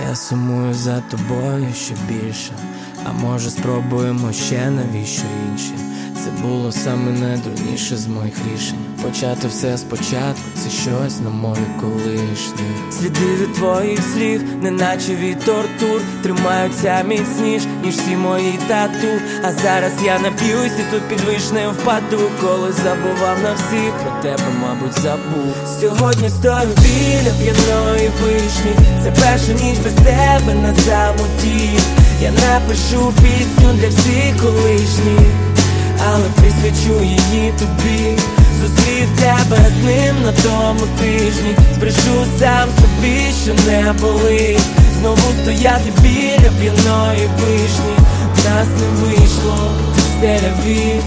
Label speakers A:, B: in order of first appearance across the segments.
A: Я сумую за тобою ще більше. А може спробуємо ще навіщо інше? Це було саме найдурніше з моїх рішень. Почати все спочатку, це щось на мові колишнє. Сліди від твоїх слів, неначе від тортур, тримаються міцніш, ніж всі мої тату. А зараз я нап'юсь і тут під вишнею впаду. Коли забував на всіх, про тебе, мабуть, забув. Сьогодні стою біля п'яної вишні. Це перша ніч без тебе на самоті. Я напишу пісню для всіх колишніх, але присвячу її тобі. Зустрів тебе з ним на тому тижні. Збрешу сам собі, що не болить. Знову стояти біля п'яної вишні. В нас не вийшло, селяві.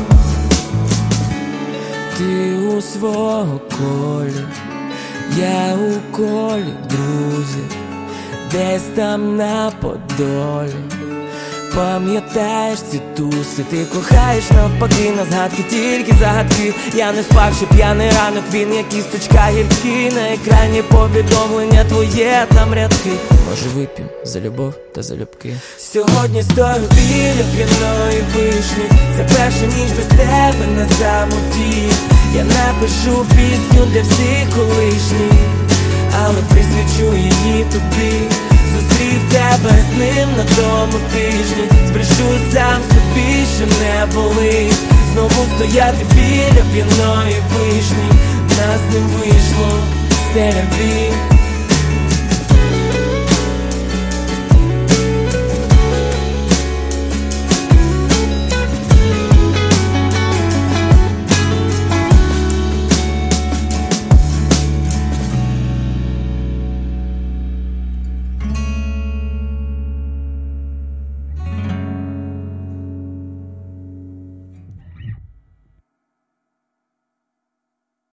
A: Ти у свого колі, я у колі друзів, десь там на Подолі. Пам'ятаєш ці туси, ти кохаєш навпаки, на згадки тільки загадки. Я не спав, ще п'яний ранок, він як кісточка гіркі. На екрані повідомлення твоє, там рядки. Може вип'єм за любов та за любки. Сьогодні стою біля п'яної вишні. Це перша ніч без тебе на самоті. Я напишу пісню для всіх колишніх, але присвячу її тобі. Зустрів тебе з ним на тому тижні. Збрешу сам собі, що не болить. Знову стояти біля п'яної вишні. В нас не вийшло, селяві.